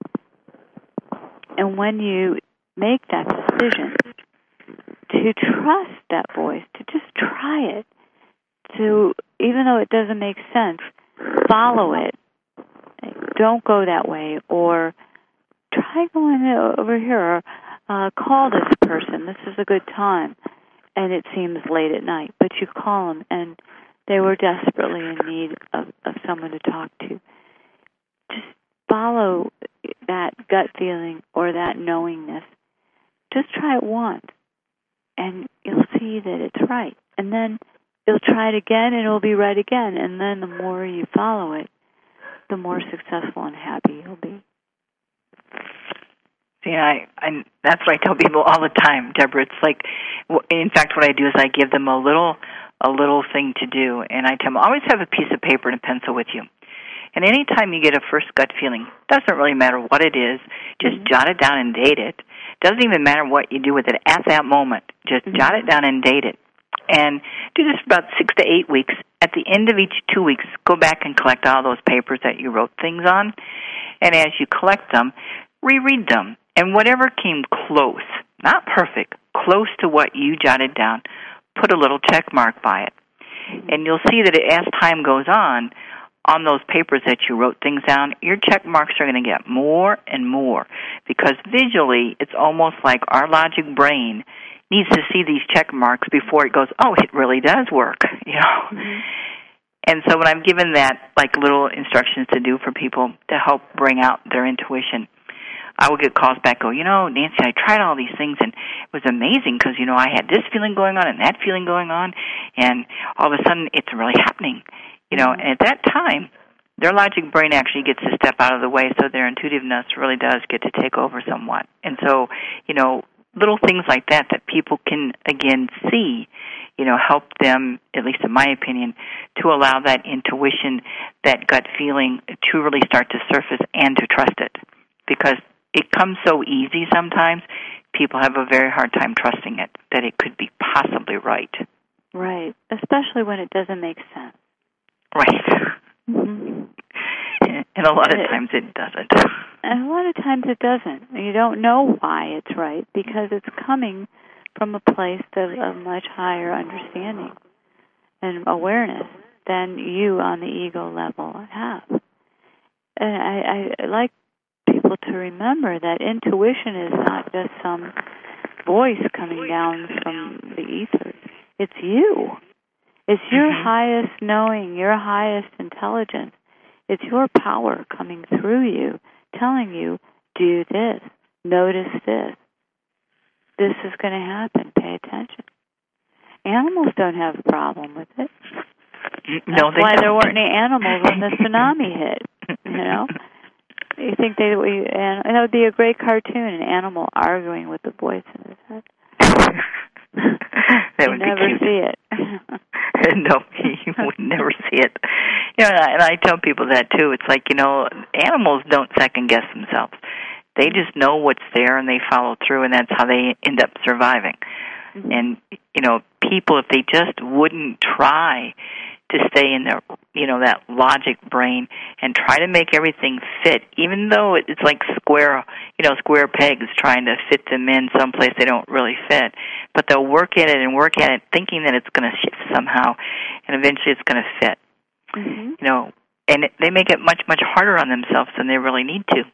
Speaker 2: And when you make that decision to trust that voice, to just try it, to, even though it doesn't make sense, follow it. Don't go that way, or try going over here, or uh, call this person. This is a good time, and it seems late at night, but you call them, and they were desperately in need of, of someone to talk to. Just follow that gut feeling or that knowingness. Just try it once, and you'll see that it's right. And then you'll try it again, and it'll be right again. And then the more you follow it, the more successful and happy you'll be.
Speaker 1: See, I, I that's what I tell people all the time, Deborah. It's like, in fact, what I do is I give them a little, a little thing to do, and I tell them, always have a piece of paper and a pencil with you. And any time you get a first gut feeling, doesn't really matter what it is, just mm-hmm. jot it down and date it. Doesn't even matter what you do with it at that moment. Just mm-hmm. jot it down and date it. And do this for about six to eight weeks, at the end of each two weeks, go back and collect all those papers that you wrote things on. And as you collect them, reread them. And whatever came close, not perfect, close to what you jotted down, put a little check mark by it. And you'll see that as time goes on, on those papers that you wrote things down, your check marks are going to get more and more. Because visually, it's almost like our logic brain needs to see these check marks before it goes, oh, it really does work, you know. Mm-hmm. And so when I'm given that, like, little instructions to do for people to help bring out their intuition, I will get calls back, go, you know, Nancy, I tried all these things, and it was amazing because, you know, I had this feeling going on and that feeling going on, and all of a sudden it's really happening, you know. And at that time, their logic brain actually gets to step out of the way, so their intuitiveness really does get to take over somewhat. And so, you know, little things like that that people can, again, see, you know, help them, at least in my opinion, to allow that intuition, that gut feeling to really start to surface and to trust it. Because it comes so easy sometimes, people have a very hard time trusting it, that it could be possibly right.
Speaker 2: Right, especially when it doesn't make sense.
Speaker 1: Right.
Speaker 2: Mm-hmm.
Speaker 1: And a lot of times it doesn't.
Speaker 2: And a lot of times it doesn't. You don't know why it's right, because it's coming from a place of a much higher understanding and awareness than you on the ego level have. And I, I like people to remember that intuition is not just some voice coming down from the ether. It's you. It's your mm-hmm. highest knowing, your highest intelligence. It's your power coming through you, telling you, do this, notice this. This is going to happen. Pay attention. Animals don't have a problem with it.
Speaker 1: No,
Speaker 2: That's
Speaker 1: they
Speaker 2: why
Speaker 1: don't.
Speaker 2: there weren't any animals when the tsunami hit. You know, you think they we and that would be a great cartoon, an animal arguing with the voice in his head.
Speaker 1: That
Speaker 2: you
Speaker 1: would
Speaker 2: never
Speaker 1: be cute.
Speaker 2: see it.
Speaker 1: No, you would never see it. You know, and I, and I tell people that too. It's like, you know, animals don't second guess themselves. They just know what's there and they follow through, and that's how they end up surviving. Mm-hmm. And, you know, people, if they just wouldn't try to stay in their, you know, that logic brain and try to make everything fit, even though it's like square, you know, square pegs trying to fit them in someplace they don't really fit. But they'll work at it and work at it thinking that it's going to shift somehow, and eventually it's going to fit. Mm-hmm. You know, and it, they make it much, much harder on themselves than they really need to.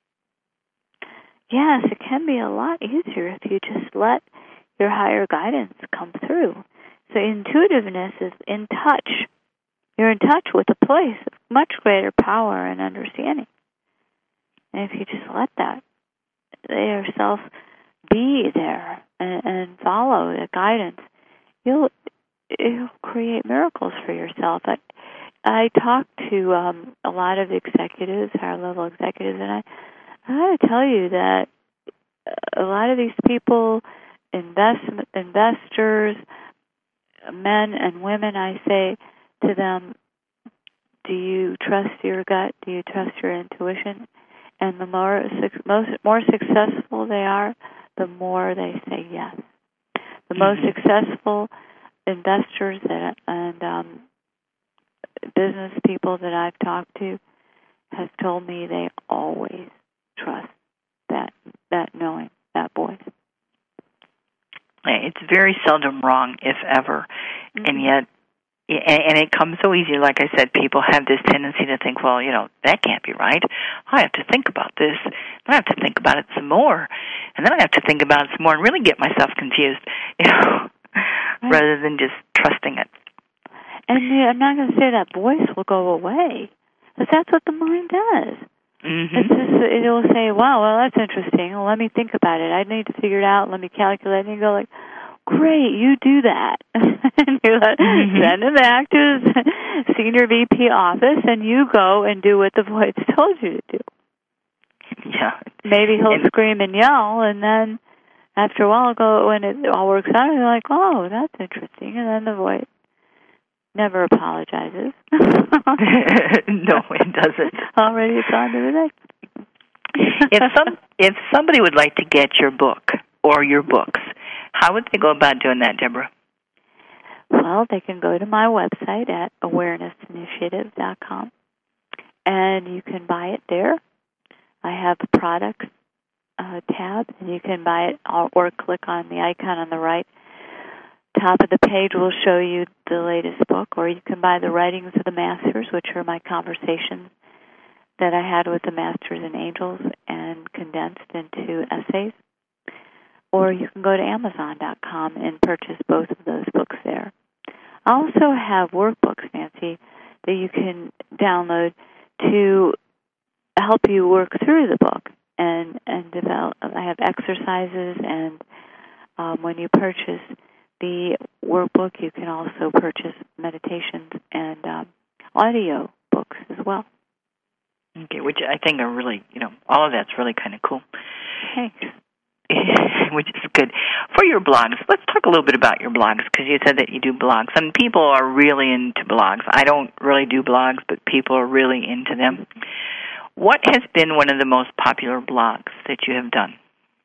Speaker 2: Yes, it can be a lot easier if you just let your higher guidance come through. So intuitiveness is in touch. You're in touch with a place of much greater power and understanding. And if you just let that yourself be there and, and follow the guidance, you'll you'll create miracles for yourself. I, I talk to um, a lot of executives, higher level executives, and I I got to tell you that a lot of these people, invest, investors, men and women, I say to them, do you trust your gut? Do you trust your intuition? And the more most, more successful they are, the more they say yes. The mm-hmm. most successful investors that and um, business people that I've talked to have told me they always trust that that knowing, that voice.
Speaker 1: It's very seldom wrong, if ever. Mm-hmm. And yet, and it comes so easy. Like I said, people have this tendency to think, well, you know, that can't be right. I have to think about this. I have to think about it some more. And then I have to think about it some more and really get myself confused, you know, right. rather than just trusting it.
Speaker 2: And I'm not going to say that voice will go away, because that's what the mind does.
Speaker 1: Mm-hmm.
Speaker 2: It's just, it'll say, wow, well, that's interesting. Well, let me think about it. I need to figure it out. Let me calculate. And you go like, great, you do that. And you like, mm-hmm. send it back to the senior V P office, and you go and do what the voice told you to do.
Speaker 1: Yeah.
Speaker 2: Maybe he'll
Speaker 1: and
Speaker 2: scream and yell, and then after a while, go when it all works out, you're like, oh, that's interesting. And then the voice never apologizes.
Speaker 1: No, it doesn't.
Speaker 2: Already it's on to the next.
Speaker 1: If some if somebody would like to get your book or your books, how would they go about doing that, Deborah?
Speaker 2: Well, they can go to my website at awareness initiative dot com, and you can buy it there. I have a products uh, tab, and you can buy it or click on the icon on the right. Top of the page will show you the latest book, or you can buy the Writings of the Masters, which are my conversations that I had with the Masters and Angels and condensed into essays. Or you can go to amazon dot com and purchase both of those books there. I also have workbooks, Nancy, that you can download to help you work through the book and, and develop. I have exercises, and um, when you purchase the workbook, you can also purchase meditations and um, audio books as well.
Speaker 1: Okay, which I think are really, you know, all of that's really kind of cool.
Speaker 2: Thanks.
Speaker 1: Which is good. For your blogs, let's talk a little bit about your blogs, because you said that you do blogs. Some people are really into blogs. I don't really do blogs, but people are really into them. What has been one of the most popular blogs that you have done?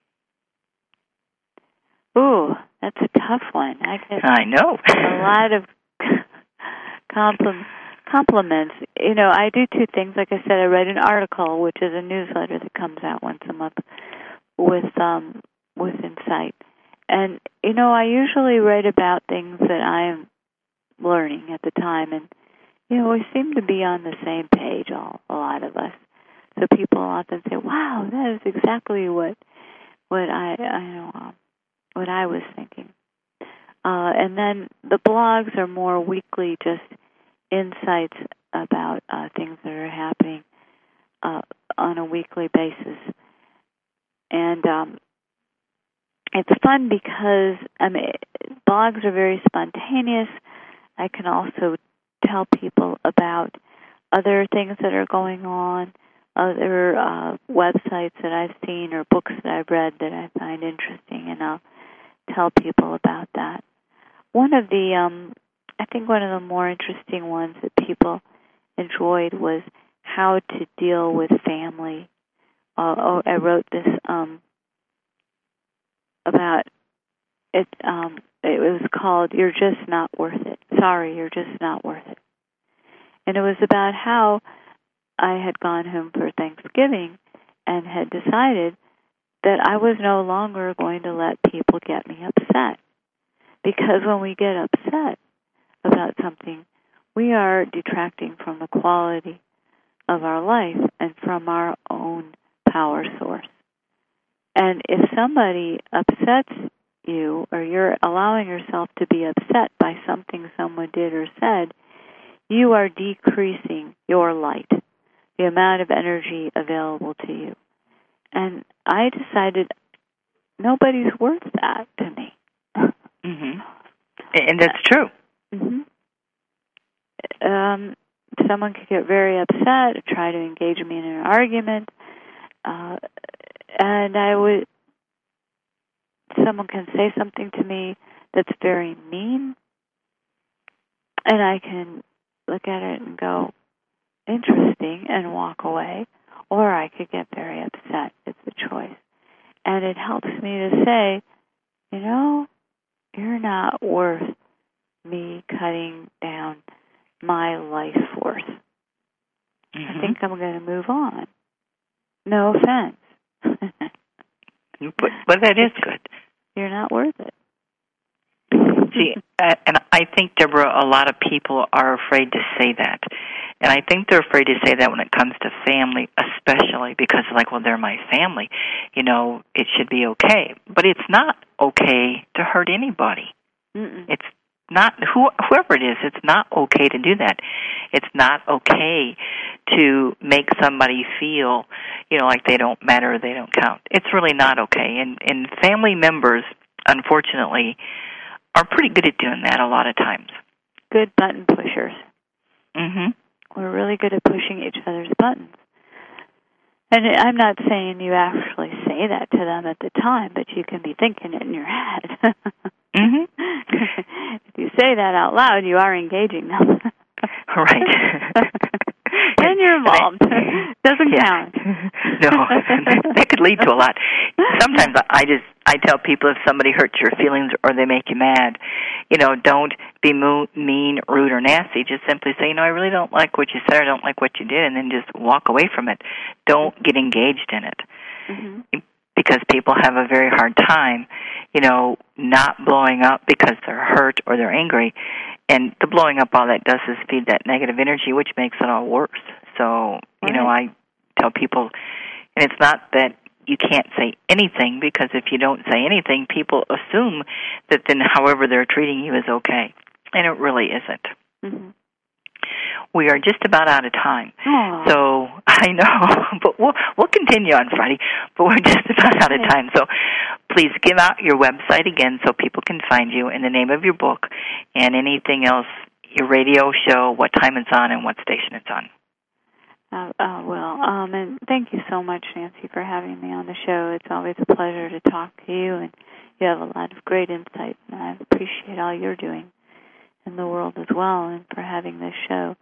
Speaker 2: Ooh, that's a tough one. I get
Speaker 1: I know.
Speaker 2: a lot of complim- compliments. You know, I do two things. Like I said, I write an article, which is a newsletter that comes out once a month with um, with insight. And, you know, I usually write about things that I'm learning at the time. And, you know, we seem to be on the same page, all, a lot of us. So people often say, wow, that is exactly what what I, I know, um, what I was thinking. Uh, and then the blogs are more weekly, just insights about uh, things that are happening uh, on a weekly basis. And um, it's fun because I mean, blogs are very spontaneous. I can also tell people about other things that are going on, other uh, websites that I've seen or books that I've read that I find interesting, and I'll tell people about that. One of the, um, I think one of the more interesting ones that people enjoyed was how to deal with family. Uh, oh, I wrote this um, about it. Um, it was called "You're Just Not Worth It." Sorry, you're just not worth it. And it was about how I had gone home for Thanksgiving and had decided that I was no longer going to let people get me upset. Because when we get upset about something, we are detracting from the quality of our life and from our own power source. And if somebody upsets you, or you're allowing yourself to be upset by something someone did or said, you are decreasing your light, the amount of energy available to you. And I decided nobody's worth that to me.
Speaker 1: Mm-hmm. And that's true.
Speaker 2: Mm-hmm. Um, someone could get very upset or try to engage me in an argument, uh, and I would. Someone can say something to me that's very mean, and I can look at it and go, interesting, and walk away, or I could get very upset. It's a choice. And it helps me to say, you know, you're not worth me cutting down my life force. Mm-hmm. I think I'm going to move on. No offense.
Speaker 1: but, but that is good.
Speaker 2: You're not worth it.
Speaker 1: See, uh, and I think, Deborah, a lot of people are afraid to say that. And I think they're afraid to say that when it comes to family, especially because, like, well, they're my family. You know, it should be okay. But it's not okay to hurt anybody.
Speaker 2: Mm-mm.
Speaker 1: It's not, who, whoever it is, it's not okay to do that. It's not okay to make somebody feel, you know, like they don't matter or they don't count. It's really not okay. And, and family members, unfortunately, are pretty good at doing that a lot of times.
Speaker 2: Good button pushers.
Speaker 1: Mm-hmm.
Speaker 2: We're really good at pushing each other's buttons. And I'm not saying you actually say that to them at the time, but you can be thinking it in your head.
Speaker 1: Mm-hmm.
Speaker 2: If you say that out loud, you are engaging them.
Speaker 1: Right.
Speaker 2: And you're involved. Doesn't
Speaker 1: yeah.
Speaker 2: count.
Speaker 1: No, that could lead to a lot. Sometimes I just I tell people if somebody hurts your feelings or they make you mad, you know, don't be mo- mean, rude, or nasty. Just simply say, you know, I really don't like what you said, or I don't like what you did, and then just walk away from it. Don't get engaged in it. Mm-hmm. Because people have a very hard time, you know, not blowing up because they're hurt or they're angry. And the blowing up, all that does is feed that negative energy, which makes it all worse. So, you right. know, I tell people, and it's not that you can't say anything, because if you don't say anything, people assume that then however they're treating you is okay. And it really isn't. Mm-hmm. We are just about out of time.
Speaker 2: Aww.
Speaker 1: So I know, but we'll we'll continue on Friday, but we're just about out of time. So please give out your website again so people can find you, and the name of your book, and anything else, your radio show, what time it's on, and what station it's on.
Speaker 2: Uh, uh, well, um, and thank you so much, Nancy, for having me on the show. It's always a pleasure to talk to you, and you have a lot of great insight, and I appreciate all you're doing in the world as well, and for having this show.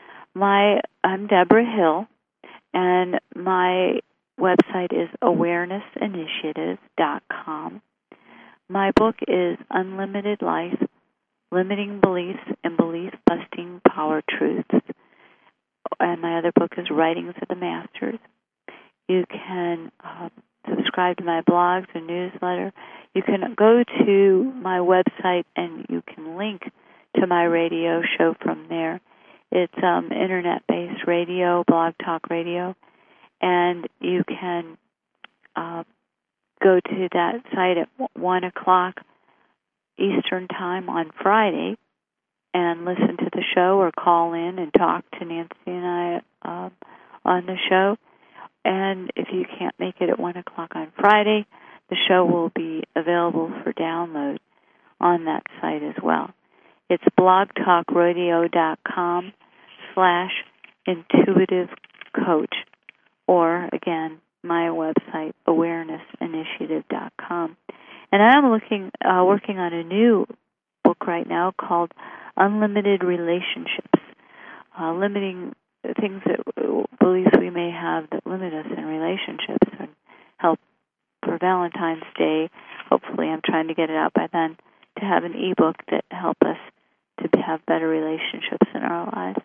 Speaker 2: My I'm Deborah Hill, and my website is awareness initiative dot com. My book is Unlimited Life, Limiting Beliefs and Belief-Busting Power Truths. And my other book is Writings of the Masters. You can uh, subscribe to my blogs and newsletter. You can go to my website and you can link to my radio show from there. It's um, internet-based radio, Blog Talk Radio, and you can uh, go to that site at one o'clock Eastern Time on Friday and listen to the show or call in and talk to Nancy and I uh, on the show. And if you can't make it at one o'clock on Friday, the show will be available for download on that site as well. It's blogtalkradio.com slash intuitive coach, or, again, my website, awareness initiative dot com. And I'm looking, uh, working on a new book right now called Unlimited Relationships, uh, limiting things that beliefs we may have that limit us in relationships, and help for Valentine's Day. Hopefully, I'm trying to get it out by then, to have an ebook that help us to have better relationships in our lives.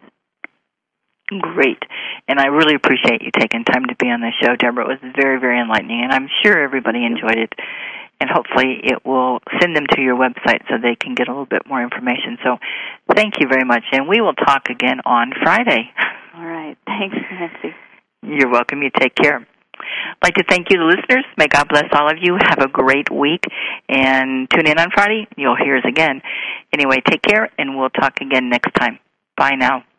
Speaker 1: Great. And I really appreciate you taking time to be on the show, Deborah. It was very, very enlightening, and I'm sure everybody enjoyed it. And hopefully it will send them to your website so they can get a little bit more information. So thank you very much, and we will talk again on Friday.
Speaker 2: All right. Thanks, Nancy.
Speaker 1: You're welcome. You take care. I'd like to thank you, the listeners. May God bless all of you. Have a great week, and tune in on Friday. You'll hear us again. Anyway, take care, and we'll talk again next time. Bye now.